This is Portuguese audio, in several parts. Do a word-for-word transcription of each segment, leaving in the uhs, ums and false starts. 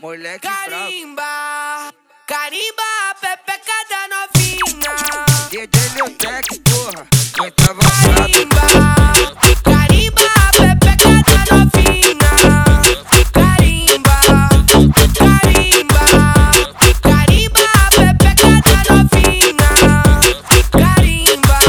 Moleque Carimba, carimba a pepeca da novinha. D J Leotec, porra, muita vontade. Carimba, carimba a pepeca da novinha. Carimba, carimba, carimba a pepeca da novinha. Carimba.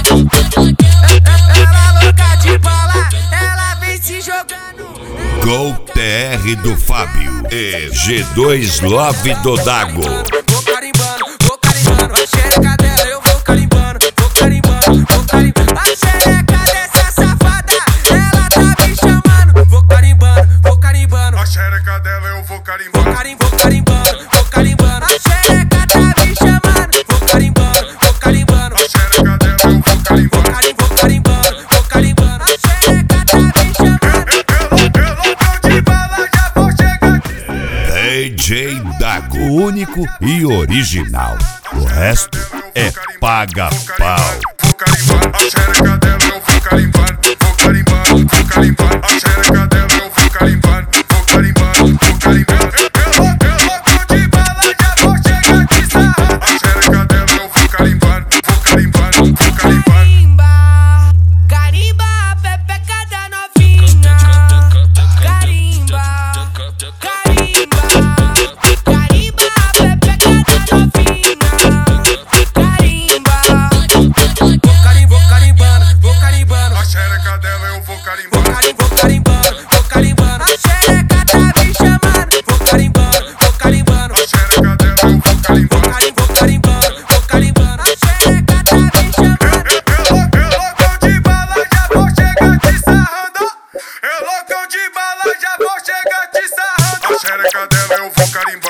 Ela louca de bola, ela vem se jogando. Gol T R do Fábio e G dois Love do Dago. Vou carimbando, vou carimbando, a xereca dela eu vou carimbando, vou carimbando, vou carimbando, a xereca dessa safada, ela tá me chamando. Vou carimbando, vou carimbando, a xereca dela eu vou carimbando, vou carim, vou carimbando, vou carimbando, a xereca tá me chamando. Vou carimbando, vou carimbando, a xereca dela eu vou carimbando, vou carim, vou carimbando, vou carimbando, a xereca tá me chamando. de bala já vou chegar. D J Dago, único e original. O resto é paga-pau. Vou carimbar, a xereca dela eu vou carimbar, vou carimbar, vou carimbar, a xereca dela eu vou carimbar, vou carimbar, vou carimbar. Eu de bala já vou chegar te sarrar, a xereca dela eu vou carimbar, vou carimbar, vou carimbar. Carimba, carimba a pepeca da novinha. Carimba, carimba, carimba a pepeca da novinha. Carimba. Vou carim, vou carimbando, vou carimbando, A xereca dela eu vou vou carimbar, carim, vou carimbando, vou carimbando, a xereca tá me chamando. Vou carimbando, vou carimbando, a xereca dela eu vou vou carimbar. carim, vou carimbando, vou carimbando, a xereca tá me chamando. Eu loucão de bala já vou chegar te sarrando. Eu loucão de bala já vou chegar te sarrando. A xereca dela eu vou carimbar.